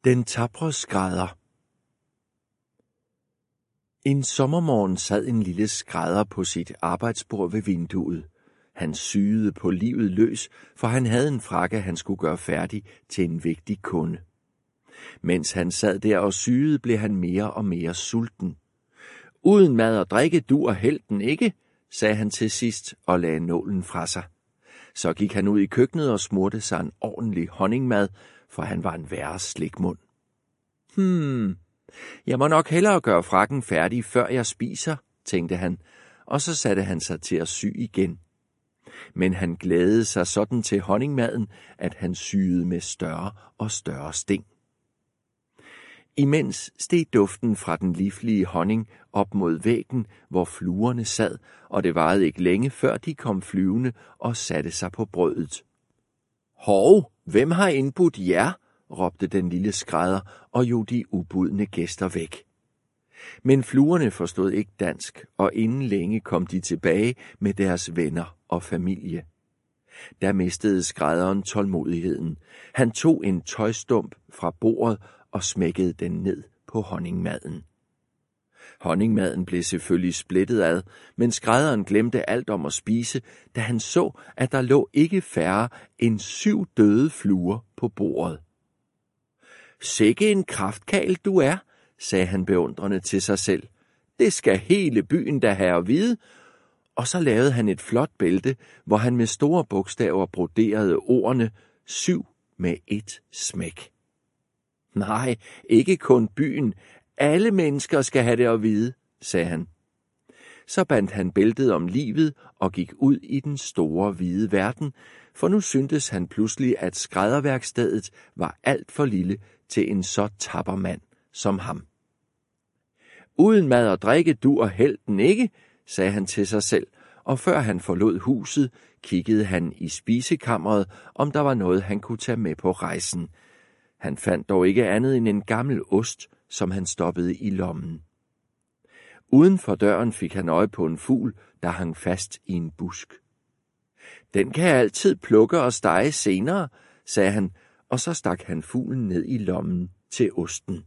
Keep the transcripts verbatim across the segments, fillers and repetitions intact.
Den tapre skrædder. En sommermorgen sad en lille skrædder på sit arbejdsbord ved vinduet. Han syede på livet løs, for han havde en frakke, han skulle gøre færdig til en vigtig kunde. Mens han sad der og syede, blev han mere og mere sulten. Uden mad og drikke duer helten ikke, sagde han til sidst og lagde nålen fra sig. Så gik han ud i køkkenet og smurte sig en ordentlig honningmad, for han var en værre slikmund. Hmm, jeg må nok hellere gøre frakken færdig, før jeg spiser, tænkte han, og så satte han sig til at sy igen. Men han glædede sig sådan til honningmaden, at han syede med større og større sting. Imens steg duften fra den livlige honning op mod væggen, hvor fluerne sad, og det varede ikke længe, før de kom flyvende og satte sig på brødet. Hov, hvem har indbudt jer? Råbte den lille skrædder og jog de ubudne gæster væk. Men fluerne forstod ikke dansk, og inden længe kom de tilbage med deres venner og familie. Der mistede skrædderen tålmodigheden. Han tog en tøjstump fra bordet og smækkede den ned på honningmaden. Honningmaden blev selvfølgelig splittet ad, men skrædderen glemte alt om at spise, da han så, at der lå ikke færre end syv døde fluer på bordet. Sikke en kraftkagl du er, sagde han beundrende til sig selv. Det skal hele byen da have at vide. Og så lavede han et flot bælte, hvor han med store bogstaver broderede ordene syv med et smæk. Nej, ikke kun byen. Alle mennesker skal have det at vide, sagde han. Så bandt han bæltet om livet og gik ud i den store hvide verden, for nu syntes han pludselig, at skrædderværkstedet var alt for lille til en så tapper mand som ham. Uden mad og drikke duer helten ikke, sagde han til sig selv, og før han forlod huset, kiggede han i spisekammeret, om der var noget, han kunne tage med på rejsen. Han fandt dog ikke andet end en gammel ost, som han stoppede i lommen. Uden for døren fik han øje på en fugl, der hang fast i en busk. Den kan jeg altid plukke og stege senere, sagde han, og så stak han fuglen ned i lommen til osten.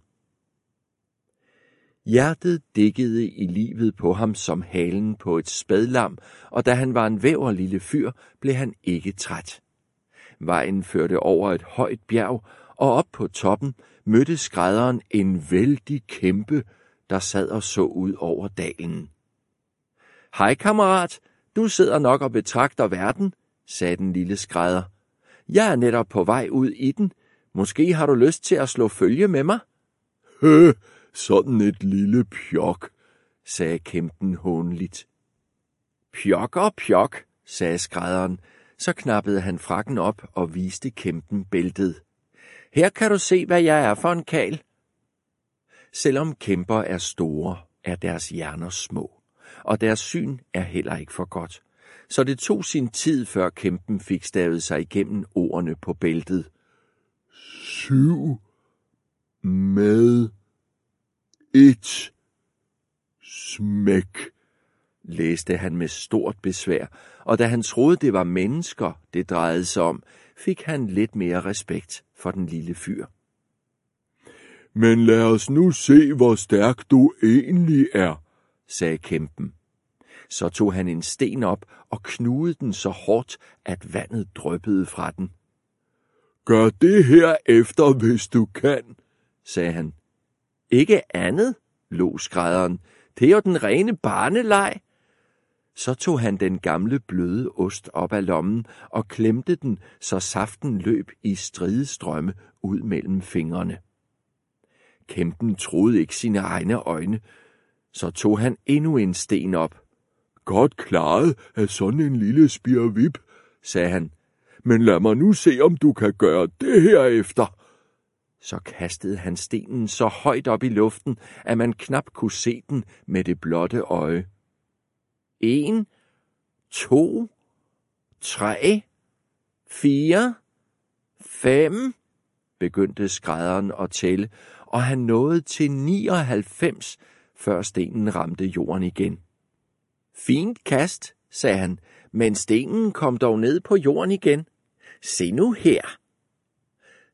Hjertet dikkede i livet på ham som halen på et spædlam, og da han var en væver lille fyr, blev han ikke træt. Vejen førte over et højt bjerg, og op på toppen mødte skrædderen en vældig kæmpe, der sad og så ud over dalen. Hej kammerat, du sidder nok og betragter verden, sagde den lille skrædder. Jeg er netop på vej ud i den. Måske har du lyst til at slå følge med mig? Hø, sådan et lille pjok, sagde kæmpen hånligt. Pjok og pjok, sagde skrædderen. Så knappede han frakken op og viste kæmpen bæltet. Her kan du se, hvad jeg er for en karl. Selvom kæmper er store, er deres hjerner små, og deres syn er heller ikke for godt. Så det tog sin tid, før kæmpen fik stavet sig igennem ordene på bæltet. Syv med et smæk, læste han med stort besvær, og da han troede, det var mennesker, det drejede sig om, fik han lidt mere respekt for den lille fyr. Men lad os nu se, hvor stærk du egentlig er, sagde kæmpen. Så tog han en sten op og knugede den så hårdt, at vandet dryppede fra den. Gør det her efter, hvis du kan, sagde han. Ikke andet, lå skrædderen. Det er jo den rene barneleg. Så tog han den gamle bløde ost op af lommen og klemte den, så saften løb i stridestrømme ud mellem fingrene. Kæmpen troede ikke sine egne øjne. Så tog han endnu en sten op. Godt klaret af sådan en lille spirvip, sagde han. Men lad mig nu se, om du kan gøre det her efter. Så kastede han stenen så højt op i luften, at man knap kunne se den med det blotte øje. En, to, tre, fire, fem, begyndte skrædderen at tælle, og han nåede til nioghalvfems, før stenen ramte jorden igen. Fint kast, sagde han, men stenen kom dog ned på jorden igen. Se nu her.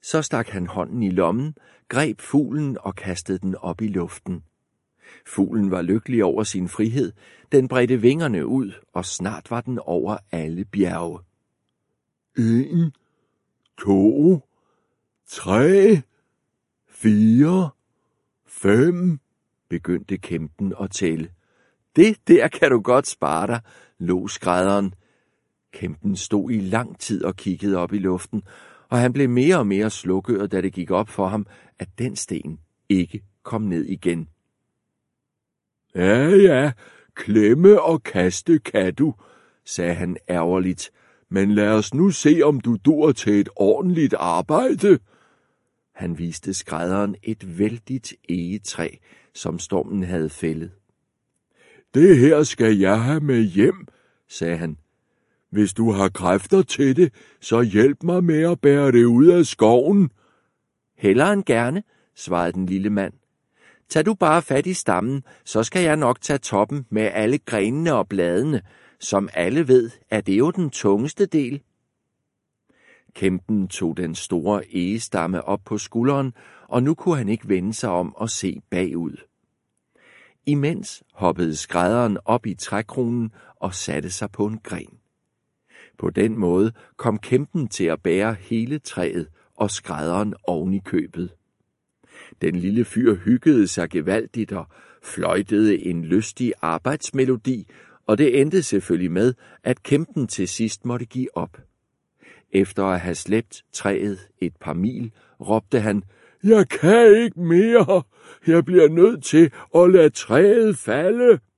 Så stak han hånden i lommen, greb fuglen og kastede den op i luften. Fuglen var lykkelig over sin frihed. Den bredte vingerne ud, og snart var den over alle bjerge. En, to, tre, fire, fem, begyndte kæmpen at tælle. Det der kan du godt spare dig, lå skrædderen. Kæmpen stod i lang tid og kiggede op i luften, og han blev mere og mere slukøret, da det gik op for ham, at den sten ikke kom ned igen. Ja, ja, klemme og kaste kan du, sagde han ærgerligt, men lad os nu se, om du dur til et ordentligt arbejde. Han viste skrædderen et vældigt egetræ, som stormen havde fældet. Det her skal jeg have med hjem, sagde han. Hvis du har kræfter til det, så hjælp mig med at bære det ud af skoven. Hellere end gerne, svarede den lille mand. Tag du bare fat i stammen, så skal jeg nok tage toppen med alle grenene og bladene. Som alle ved, er det jo den tungeste del. Kæmpen tog den store egestamme op på skulderen, og nu kunne han ikke vende sig om og se bagud. Imens hoppede skrædderen op i trækronen og satte sig på en gren. På den måde kom kæmpen til at bære hele træet og skrædderen oven i købet. Den lille fyr hyggede sig gevaldigt og fløjtede en lystig arbejdsmelodi, og det endte selvfølgelig med, at kæmpen til sidst måtte give op. Efter at have slæbt træet et par mil, råbte han, jeg kan ikke mere, jeg bliver nødt til at lade træet falde.